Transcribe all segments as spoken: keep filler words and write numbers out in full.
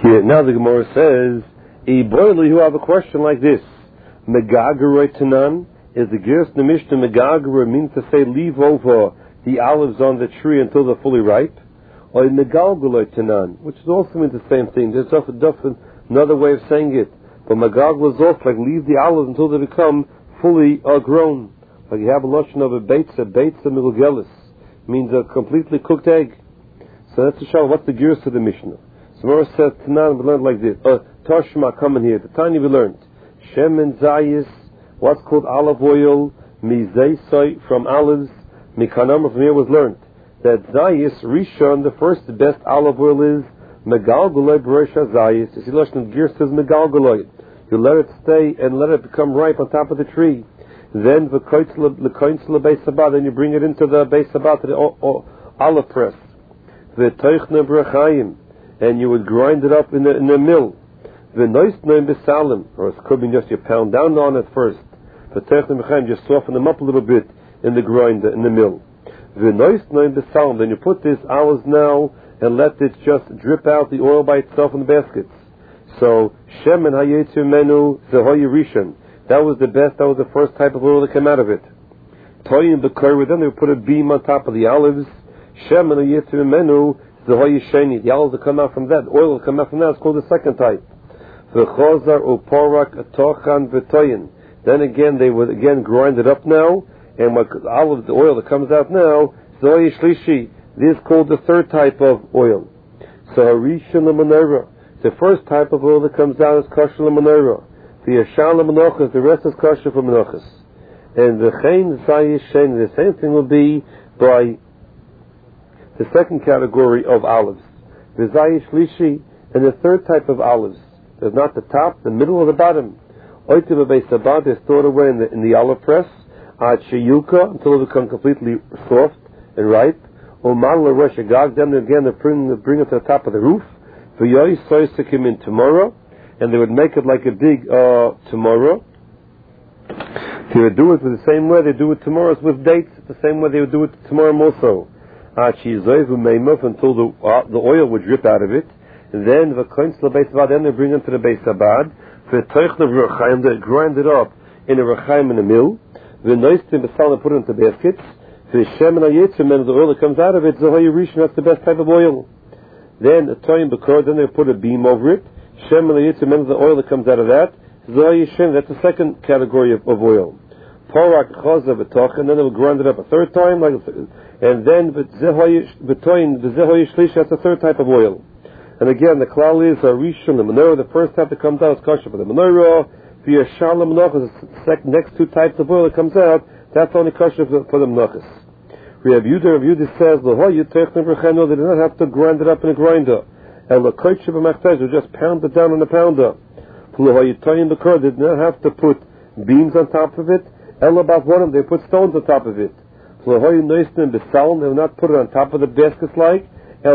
Yeah, now the Gemara says, "E boili who have a question like this: Megageroi tanan is the gears in the Mishnah. Megageroi means to say leave over the olives on the tree until they're fully ripe, or megalgeloi tanan, which is also means the same thing. There's just another way of saying it. But megalgel is also like leave the olives until they become fully uh, grown. Like you have a lotion of a beitza, beitza milgelis, means a completely cooked egg. So that's the shal. What's the gears to the Mishnah? So Mora says, Tanan, we learned like this. Uh, Toshma, coming here. The Tanya we learned. Shemen Zayis, what's called olive oil, Mizaysoi, from olives, Mikanama, from here was learned. That Zayis, Rishon, the first, the best olive oil is Megalgoloi Beresha Zayis. You see, Lashon Gear says Megalgoloi. You let it stay and let it become ripe on top of the tree. Then, the Koinsla Beis Sabat, then you bring it into the Beis Sabat, to the o- o- olive press. The Teichna Brachayim, and you would grind it up in the, in the mill. The Noisnoim Besalim, or it could be just you pound down on it first. The Teichna Brachayim, just soften them up a little bit in the grinder, in the mill. The Noisnoim Besalim, then you put this hours now and let it just drip out the oil by itself in the baskets. So, Shemen Hayetu Menu Zehoyi Rishon. That was the best, that was the first type of oil that came out of it. Toyin Bekoir, then they would put a beam on top of the olives. Shemen Hayetu Menu Zehoyi Sheni. The olives that come out from that, the oil that come out from that is called the second type. V'chozar Uporak Atochan V'toyin. Then again, they would again grind it up now, and what the olive, the oil that comes out now, Zehoyi Shlishi. This is called the third type of oil. So Harishon L'Menorah. The first type of oil that comes out is kosher l'menorah. The yashal l'menochas, the rest is kosher for menochas. And the chayin zayish shein, the same thing will be by the second category of olives. The zayish lishi, and the third type of olives. There's not the top, the middle, or the bottom. Oitiv beis sabat is stored away in the, in the olive press, ad sheyuka, until it becomes completely soft and ripe. Umal l'resh agag, then again they bring, they bring it to the top of the roof. V'yoy soisekim in tomorrow, and they would make it like a big uh, tomorrow. They would do it with the same way they do it tomorrow with dates, the same way they would do it tomorrow also. Until the uh, the oil would drip out of it. And then the then they bring it to the Beis Sabad. They grind it up in a rechaim in a mill. The noistim besal, put it into baskets. The shemen hayetzim, and the oil that comes out of it, zohayi rishon, that's the best type of oil. Then a toyin bekor, then they put a beam over it. Shem and the oil that comes out of that. Zohayi shem, that's the second category of, of oil. Porak chazav betoch, and then they will grind it up a third time, like, and then betoyin b'zehoyi shlish, that's the third type of oil. And again, the klal is a rishon, the menorah, the first type that comes out is kosher for the menorah. The yashal l'menachas, the next two types of oil that comes out, that's only kosher for, for the menachas. Rav Yehuda, Rav Yehuda says, they do not have to grind it up in a grinder. And they just pound it down in a pounder. They did not have to put beams on top of it. About one of them, they put stones on top of it. They will not put it on top of the baskets like.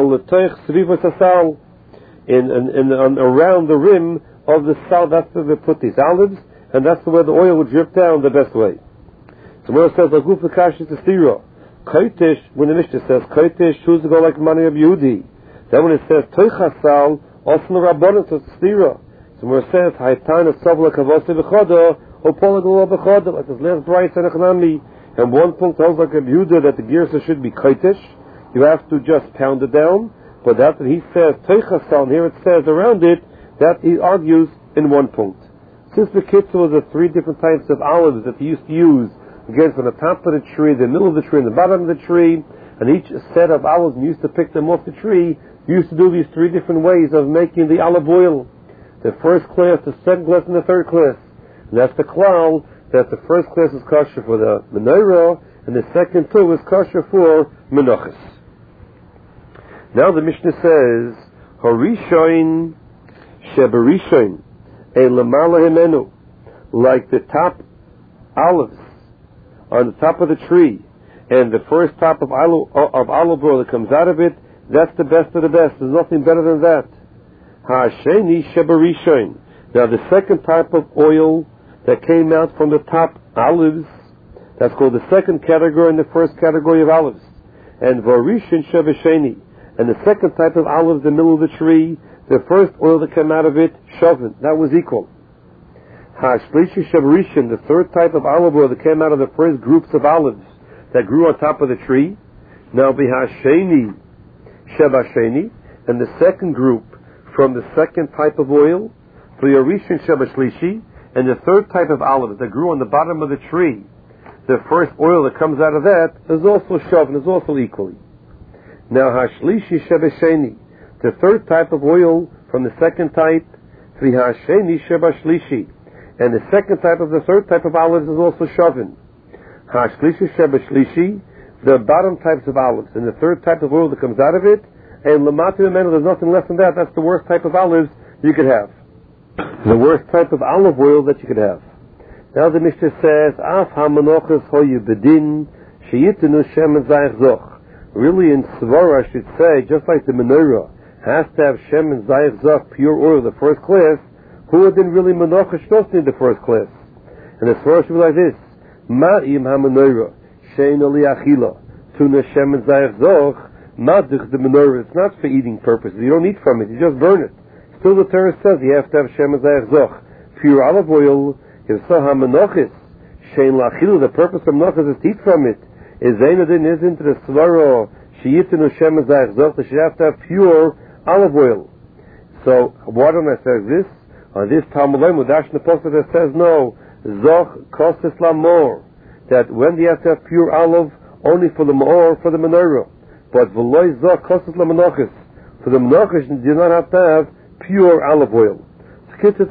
In, in, in, in, around the rim of the sal, that's where they put these olives, and that's the way the oil would drip down the best way. So when it says, Laguf Lakash is the stira. Koitesh, when the Mishnah says Koitesh, choose to go like money of Yehudi. Then when it says Toichasal, also the Rabbanon says Stira. So when it says Haitana Savla Kavose B'choda, Opola Gula B'choda, like this last bright and Echanami. And one point tells like a Yehuda that the girsa should be Koitesh. You have to just pound it down. But after he says Toichasal, and here it says around it, that he argues in one point. Since the Kitzur was the three different types of olives that he used to use, again, from the top of the tree, the middle of the tree, and the bottom of the tree, and each set of olives, you used to pick them off the tree, you used to do these three different ways of making the olive oil. The first class, the second class, and the third class. And that's the klal, that the first class is kosher for the menorah, and the second two is kosher for menachas. Now the Mishnah says, Harishoin sheberishoin, a lamala himenu, like the top olives on the top of the tree, and the first top of olive, of olive oil that comes out of it, that's the best of the best. There's nothing better than that. Ha'asheni sheberishoin. Now the second type of oil that came out from the top olives, that's called the second category and the first category of olives. And varishin shebesheni. And the second type of olive, the middle of the tree, the first oil that came out of it, shovin, that was equal. Hashlishi Shabarishin, the third type of olive oil that came out of the first groups of olives that grew on top of the tree. Now Bihasheni Shabasheni, and the second group from the second type of oil, V'Yarishin Shabashlishi, and the third type of olives that grew on the bottom of the tree. The first oil that comes out of that is also shovin, is also equally. Now Hashlishi Shabasheni, the third type of oil from the second type, V'Hasheni Shabashlishi, and the second type of the third type of olives is also shovin. Hashlishi Shabashlishi, the bottom types of olives, and the third type of oil that comes out of it, and Lamati Memenu, there's nothing less than that. That's the worst type of olives you could have. The worst type of olive oil that you could have. Now the Mishnah says, Af ha-menochas hoyu bedin, sheyitenu shemen zayich zoch. Really in Svara, I should say, just like the menorah has to have shemen zayich zoch, pure oil, the first class, who would then really menochas shtos in the first class? And the Svara should be like this, Ma'im ha-menorah, shein ali achila, tuna shemen zayich zoch, Maduch the menorah, it's not for eating purposes. You don't eat from it, you just burn it. Still the Torah says you have to have shemen zayich zoch, pure olive oil. If so, ha-menochis, shein la'achilu, the purpose of menochis is to eat from it. Is zaynadin isn't the svaro, sheyitenu shemen zayich zoch, that you have to have pure olive oil. So, why don't I say this? On this Talmud Lem, with Ashna Posted that says no, zoch kostes lamor, that when you have to have pure olive, only for the maor, for the menorah. But v'loy zoch kostes lamenochis, for the menochis you do not have to have pure olive oil. Even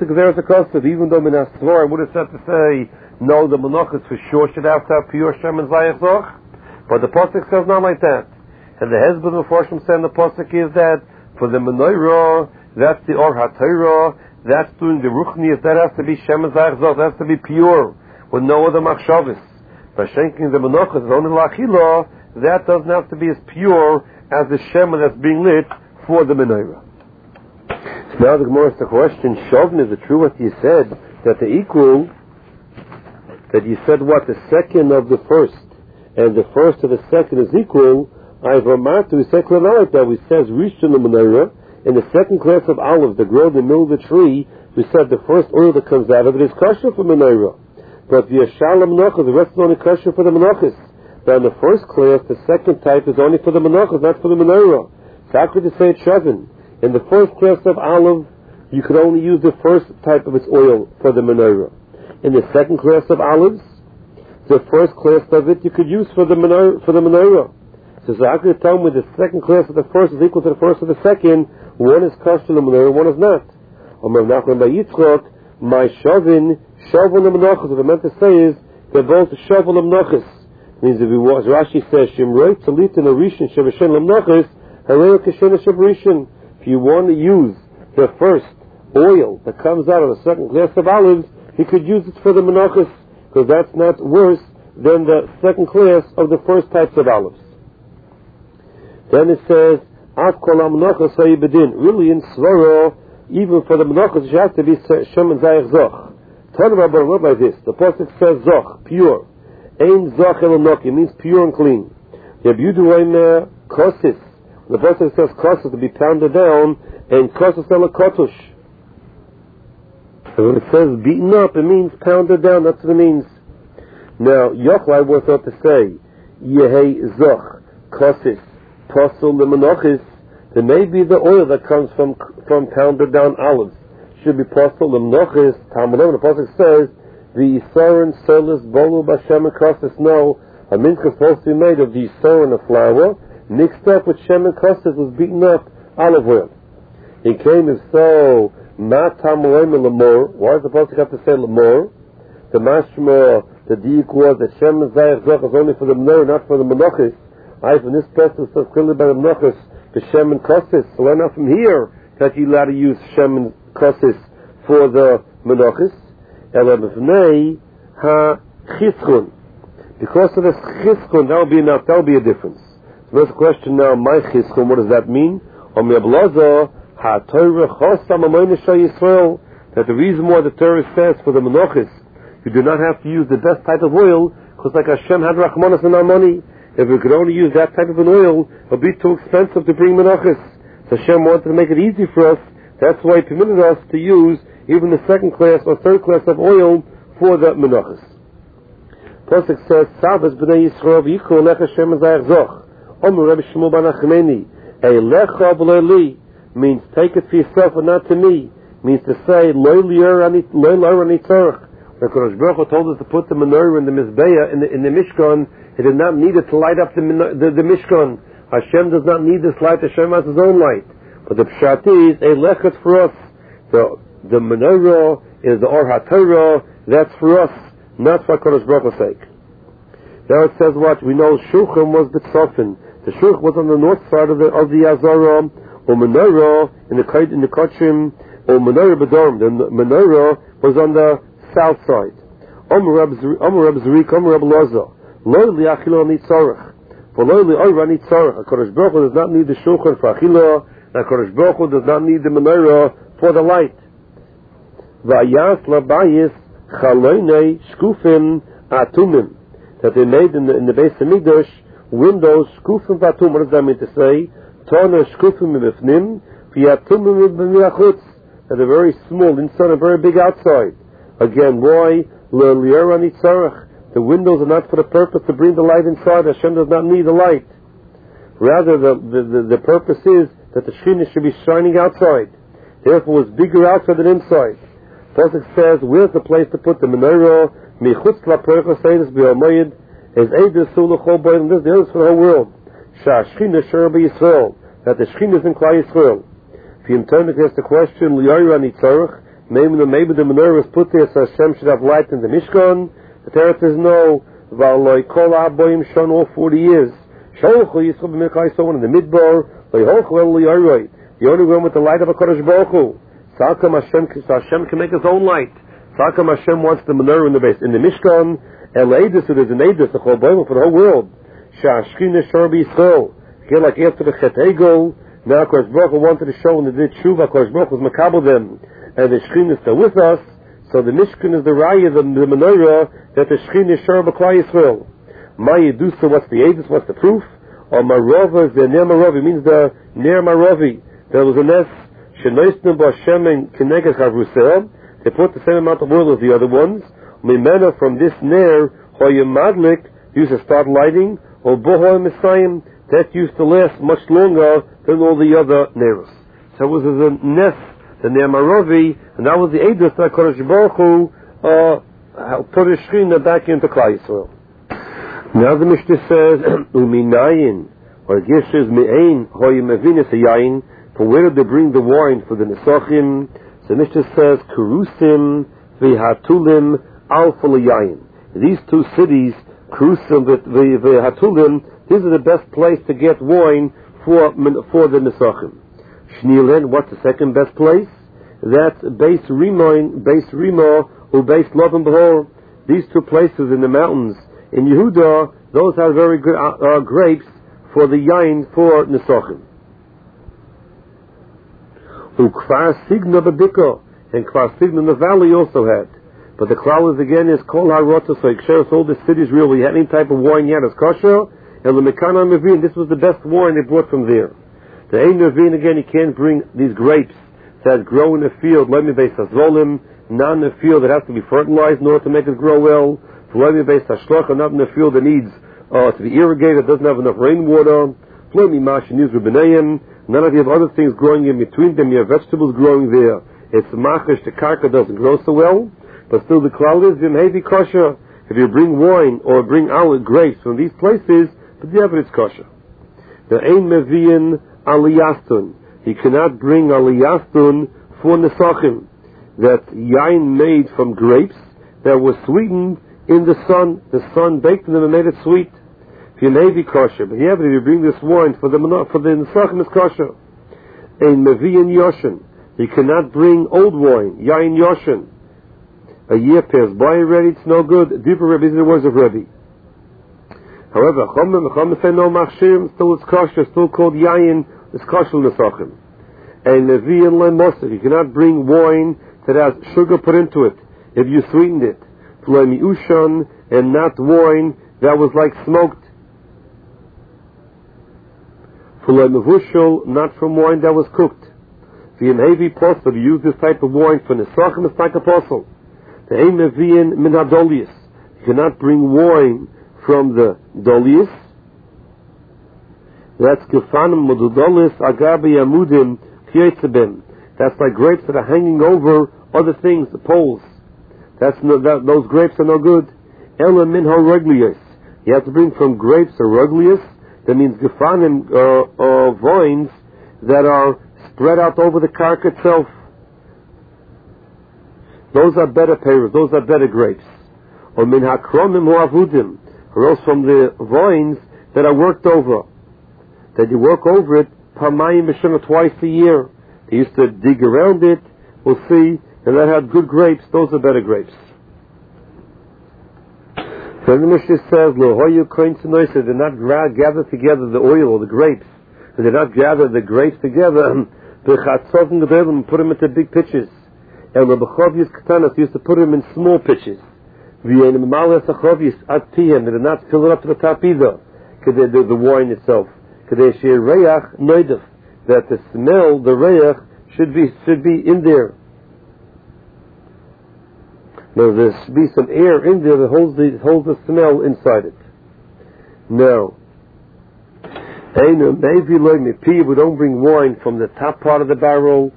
though Minas Svor I would have said to say, no, the Menachos for sure should have to have pure shemen zayich zoch, but the Pasuk says not like that. And the Hezbollah of Forshim saying the Pasuk is that for the menorah, that's the Or HaTorah, that's doing the Ruchnias, that has to be shemen zayich zoch, that has to be pure, with no other machshavos. By shanking the Menachos is only la'achila, that doesn't have to be as pure as the shemen that's being lit for the menorah. Now the Gemara asks the question, Shovin, is it true what you said, that the equal, that you said what, the second of the first, and the first of the second is equal? I've remarked, we said clearly like that, we says Rishon the menorah, in the second class of olives that grow in the middle of the tree, we said the first oil that comes out of it is kosher for menorah. But the Yashal Menachos, the rest is only kosher for the Menachos. Now in the first class, the second type is only for the Menachos, not for the menorah. So how could you say it's Shovin? In the first class of olive, you could only use the first type of its oil for the menorah. In the second class of olives, the first class of it you could use for the menorah. For the menorah. So, so how could you tell me the second class of the first is equal to the first of the second? One is kosher the menorah, one is not. My shovin, shovin the menachos. What I meant to say is they're both shovin the menachos. Means if we watch, Rashi says shimrei talitin arishin shavashin lemnachos harei kashena shabarishin. If you want to use the first oil that comes out of the second class of olives, you could use it for the menachos, because that's not worse than the second class of the first types of olives. Then it says, Af kol ha-menachos hayibedin. Really in Svaro, even for the menachos, you have to be shemen zayich zoch. Tell them about what by this. The Pasuk says zoch, pure. Ein zoch el-noki, means pure and clean. Yabudu reimer kosis. The Pasuk says kosis to be pounded down, and kosis el-kotush. And when it says beaten up, it means pounded down. That's what it means. Now, Yochai was thought to say, Yehei zoch, kosis, posel lemenachis. There may be the oil that comes from from pounded down olives. Should be posel lemenachis. Talmud the Pasuk says, the Yisaron solis bolu b'shem and kosis. No, a mincha is supposed to be made of the Yisaron of flour, mixed up with shem and kosis, was beaten up olive oil. It came as so, ma tamuim lemor. Why does the Pasuk have to say lemor? The mashma, the diuk was that shem and zayich zoch is only for the menorah, not for the menachos. I, from this person says clearly by the menachos, the shem and kosis. So why not from here that you allowed to use shem and kosis for the menachos? Elabivnei ha chischun. Because of the chischun, that will be enough. That will be a difference. So there's a question now. My chischun, what does that mean? Om yablaza ha Torah chosam amoyne shal Yisrael. That the reason why the Torah says for the menachos, you do not have to use the best type of oil, because like Hashem had rachmanas in our money. If we could only use that type of an oil, it would be too expensive to bring menachos. So Hashem wanted to make it easy for us That's why he permitted us to use even the second class or third class of oil for the menachas. Pasuk says, Savas b'nei Yisrael v'yikru lecha Shem azayach zoch. Omer Rebbe Shmuel bar Nachmani, Eilecha v'lo li, means take it for yourself and not to me. Means to say, Lo li'er ani tzorach. When Kodesh Baruch Hu told us to put the menorah in the Mizbeah, in the, in the Mishkan, he did not need it to light up the, the, the Mishkan. Hashem does not need this light, Hashem has his own light. But the pshat is, Eilecha is for us. The, the menorah is the Or HaTorah, that's for us, not for Kodesh Baruch Hu's sake. Now it says what? We know Shulchan was B'tzofin. The Shulchan was on the north side of the of the Azara, or Menorah in the in the Kochim, or Menorah B'Dorm. The Menorah was on the south side. Omer Reb Zrik, Omer Reb Loza. Lo li'achilo nitzarech. For lo li'oira nitzarech. HaKadosh Baruch Hu does not need the Shulchan for achilo, and HaKadosh Baruch Hu does not need the Menorah for the light. V'ayas labayis chaloinei shkufim atumim. That they made in the, in the base of Mikdash windows, shkufim v'atum. What does that mean to say? Tona shkufim mibifnim, v'yatumim mibachutz. That they're very small inside and very big outside. Again, why? L'li'era nitzarech. The windows are not for the purpose to bring the light inside. Hashem does not need the light. Rather, the, the, the, the purpose is that the Shekhinah should be shining outside. Therefore, it's bigger outside than inside. Pasuk says, where's the place to put the menorah? Michutz la'percha seidus b'yomayid is eidus sulachol b'yim. This is for the whole world. Sha'ashchina shara b'Yisrael. That the Shekhinah is in Klal Yisrael. If you turn to ask the question, li'ayra nitzarech, maybe the, maybe the menorah was put there so Hashem should have light in the Mishkan. The Torah says no. V'aloi kol ha'boyim shon all forty years. Sholchu Yisrael b'mekay someone in the Midbar. Li'holchu el li'ayra. The only one with the light of a Kodesh Baruch Hu. Salkam Hashem, so Hashem can make his own light. Salkam Hashem wants the menorah in the base. In the Mishkan, El Eidus, it is an Eidus, the whole Bible for the whole world. Sha'ashchina Shor B'Yisrael. Again, like after the Chet Egel, now Kodesh Baruch Hu wanted to show when they did Tshuva, Kodesh Baruch Hu was makabel them, and the Shekhinah is still with us. So the Mishkan is the Raya, the, the menorah, that the Shekhinah is Shor B'Klal Yisrael. Ma Yedusa, what's the Eidus, what's the proof? Or Marova, the Ner Marovi, means the Ner Marovi. There was a nest. They put the same amount of oil as the other ones. From this ner, used to start lighting, or that used to last much longer than all the other ners. So it was a nest, the ner Marovi, and that was the Eidos that Kodesh Baruch Hu uh, put a Shekhinah back into Klal Yisrael. Now the Mishnah says, Uminayin, or Gishes Me'ain, Hoyim Mevinis Yayin. For where did they bring the wine for the Nesachim? So Mishnah says, Kerusim v'Hatulim Alfa L'Yayin. These two cities, Kerusim v'Hatulim, these are the best place to get wine for for the Nesachim. Shnielen, what's the second best place? That's Beis Rimoin, Beis Rimo, or Beis Lovim Behor. These two places in the mountains in Yehuda, those have very good uh, grapes for the yain for Nesachim. Ukvar Signa Babiko, and Kvar Signa in the valley also had. But the klal is again is Kol HaRota, so Iksheres, all the cities really had any type of wine yet as kosher, and the Mekana Mevin, this was the best wine they brought from there. The Ein Mevin, again, you can't bring these grapes that grow in the field, Lemi Beis Hazvolim, not in the field that has to be fertilized in order to make it grow well, Lemi Beis Hashlocha, not in the field that needs uh, to be irrigated, doesn't have enough rainwater, Lemi Mash and Yizru B'nayim. None of you have other things growing in between them. You have vegetables growing there. It's machish, the karka doesn't grow so well. But still the klal is, v'mhevi kosher. If you bring wine or bring olive grapes from these places, but yeah, but it's kosher. The ein meviin aliyastun. He cannot bring aliyastun for nesachim. That yain made from grapes that was sweetened in the sun. The sun baked them and made it sweet. You may be kosher, but yeah, but if you bring this wine for the for the nesachim is kosher. Ein meviin yoshin. You cannot bring old wine, yain yoshin. A year passed by already, it's no good. Deeper Rebbe, these are the words of Rebbe. However, Chomim, Chomim say no machshirim, still it's kosher, still called yain, it's kosher nesachim. Ein meviin le'mosef. You cannot bring wine that has sugar put into it if you sweetened it. V'lo mi'ushan, and not wine that was like smoked. Not from wine that was cooked. The heavy apostle, we use this type of wine for Nesachim, it's like apostle. The Eimevian min hadolius. You cannot bring wine from the dolius. That's Gefanim Modudolis Agabi Amudim Kietzebim. That's like grapes that are hanging over other things, the poles. That's no, that, those grapes are no good. Ela min haruglius. You have to bring from grapes haruglius. That means Gefanim uh, uh, vines that are spread out over the kark itself. Those are better pears. Those are better grapes. Or min hakromim huavudim. Or else from the vines that are worked over. That you work over it, pamayim b'shana, twice a year. They used to dig around it, we'll see, and that had good grapes. Those are better grapes. So the Mishnah says, Lohoyu koin tzinois, they did not gather together the oil or the grapes. They did not gather the grapes together, and put them into big pitchers. And Rabbi Chovius Katanas used to put them in small pitchers. They did not fill it up to the top either, the, the, the wine itself. That the smell, the reach, should be should be in there. Now there should be some air in there that holds the holds the smell inside it. Now, we don't bring wine from the top part of the barrel,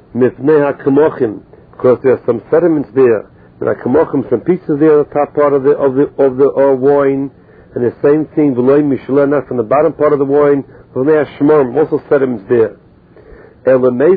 because there are some sediments there. There are kamochim, some pieces there on the top part of the of the of the uh, wine. And the same thing, not from the bottom part of the wine, also sediments there. From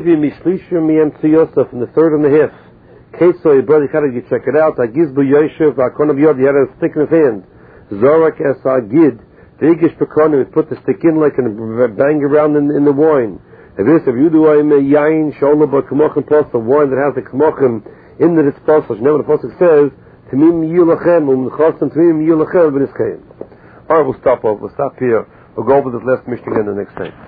the third and the half. Keso, your brother, you check it out. Agizbu Yoshev, he had a stick in his hand. Zorak es agid, the Igish Pekonim, he put the stick in like and bang around in, in the wine. If this, if you do a yain, shola, but kamochim plus, the wine that has the kamochim in the disposal. Never the Pasuk says, Tamim yulachem, um chosam tamim yulachem, but it's Alright, we'll stop over. We'll stop here. We'll go over this last Mishnah again the next time.